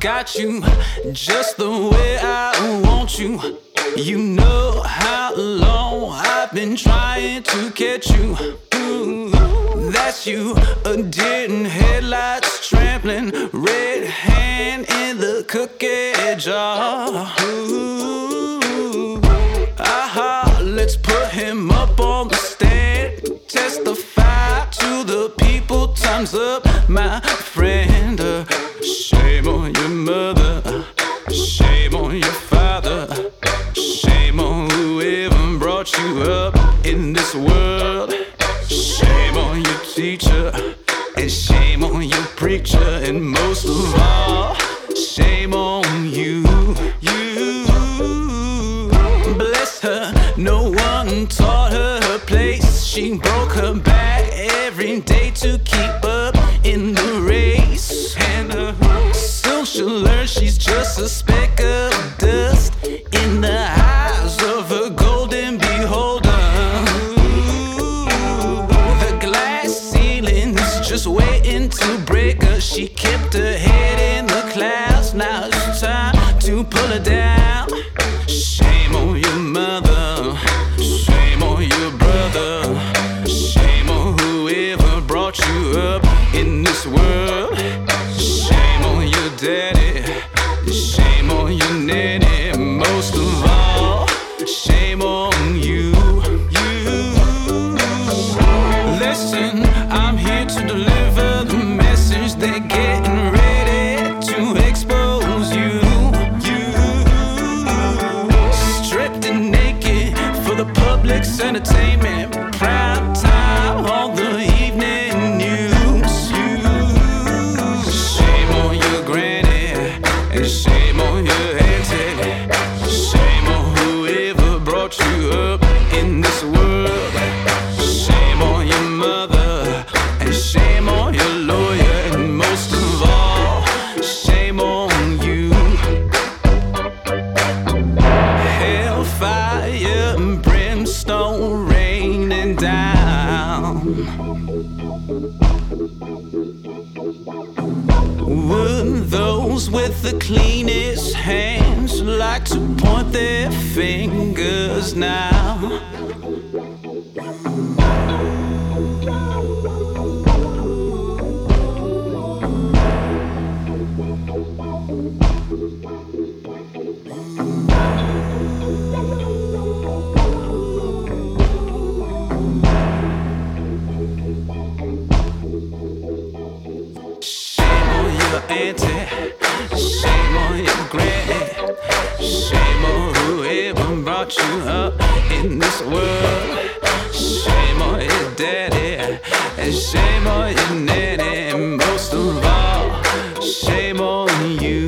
got you just the way I want you. You know how long I've been trying to catch you. Ooh, that's you, a deer in headlights, trampling, red hand in the cookie jar. Ooh, aha, let's put him up on the stand, testify to the people. Time's up, my friend. Shame on your mother, shame on your father, shame on whoever brought you up in this world. Shame on your teacher, and shame on your preacher, and most of all, shame on you. Bless her, no one taught her her place. She broke her back every day to keep up in the race. And soon she'll learn she's just a speck of dust in the eyes of a golden beholder. The glass ceiling is just waiting to break her. She kept her head in the clouds, now it's time to pull her down. Shame on your mother, shame on your brother, shame on whoever brought you up in this world. Shame on your daddy, shame on your nanny, most of all, shame on you. Listen, I'm here to deliver the message. They're getting ready to expose you. Stripped and naked for the public's entertainment. Prime time on the evening news. Shame on your granny, and shame on your auntie. Shame on whoever brought you up in this world. Shame on your mother, and shame on your lawyer, and most of all, shame on you. Hellfire and brimstone raining down. Would those with the cleanest hands like to point their fingers now? Auntie, shame on your granny, shame on whoever brought you up in this world. Shame on your daddy, and shame on your nanny, and most of all, shame on you.